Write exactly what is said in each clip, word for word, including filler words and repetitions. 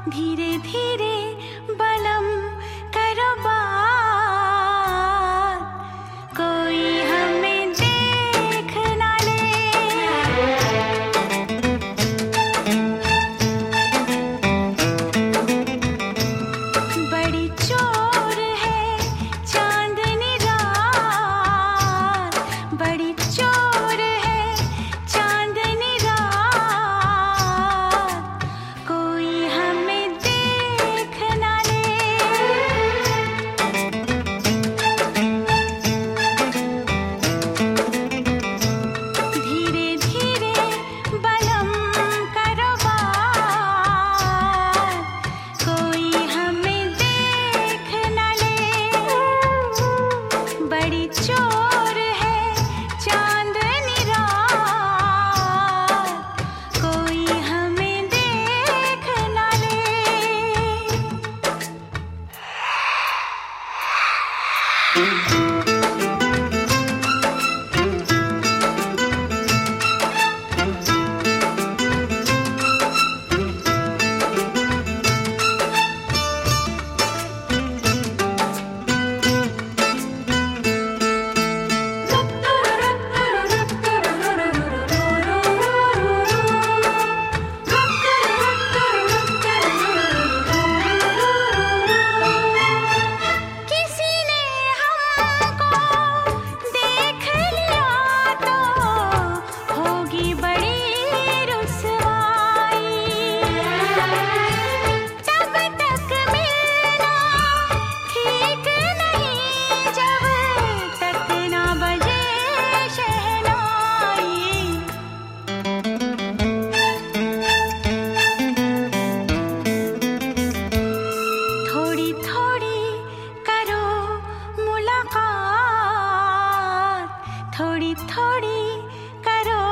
धीरे धीरे बलम करो बात, कोई हमें देख ना ले। बड़ी चोर है चांदनी रात, बड़ी चोर है चांदनी रात, कोई हमें देख ना ले। धीरे धीरे बलम करो बात, कोई हमें देख ना ले। बड़ी चोर है चांदनी रात, कोई हमें देख ना ले। किसी ने हमको देख लिया तो होगी बड़ी रुसवाई, तब तक मिलना ठीक नहीं जब तक ना बजे शहनाई। थोड़ी थोड़ी करो मुलाकात, थोड़ी थोड़ी करो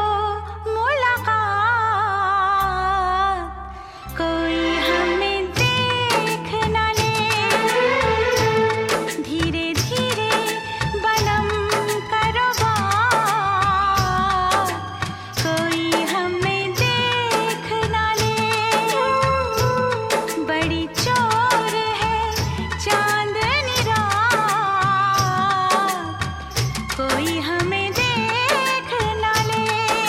मुलाकात, कोई हमें देख ना ले। धीरे धीरे बलम करो बात, कोई हमें देख ना ले। बड़ी चोर है चांदनी रात, कोई हमें देख ना ले।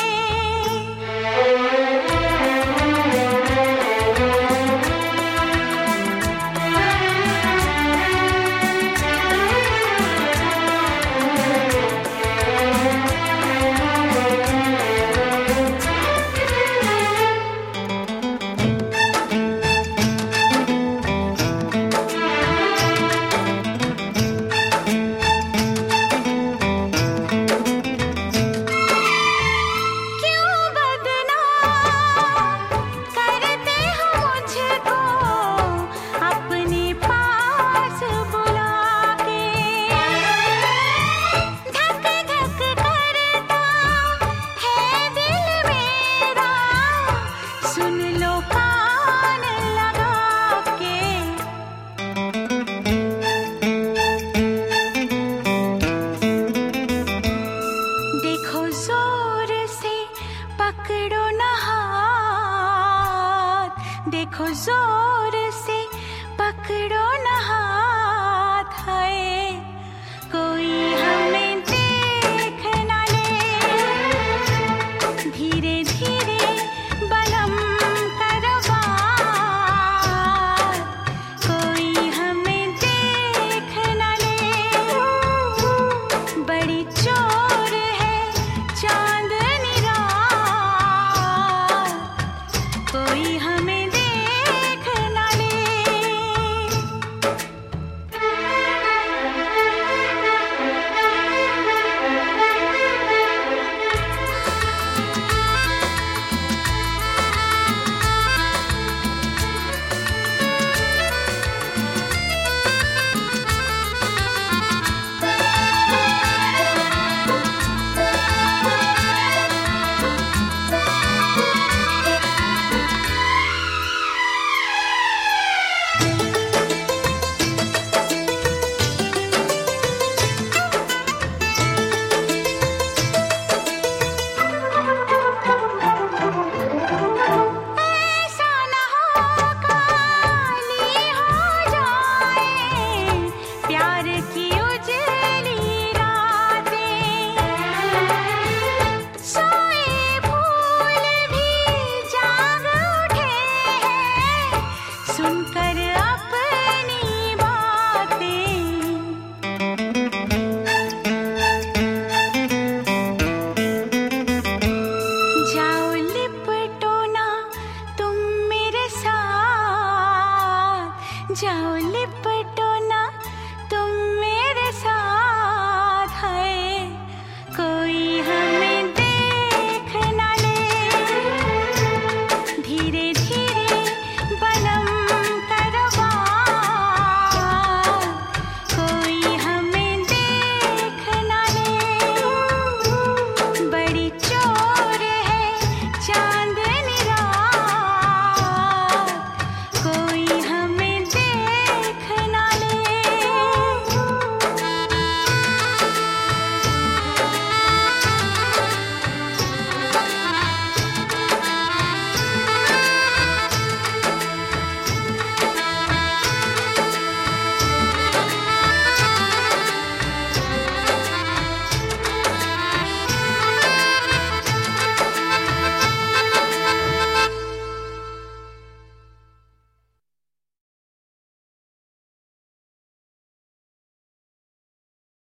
क्यों बदनाम करते हो मुझको अपने पास बुला के। धक धक करता है दिल मेरा, सुन लो कान लगा के। देखो जोर से पकड़ो न हाथ, देखो जोर से पकड़ो न हाथ, है कोई हमें देख ना ले। धीरे धीरे बलम करो बात, कोई हमें देख ना ले। बड़ी चोर है चांदनी रात, कोई हमें देख ना ले। सुनकर अपनी बातें। जाओ लिपटो ना तुम मेरे साथ, जाओ लिप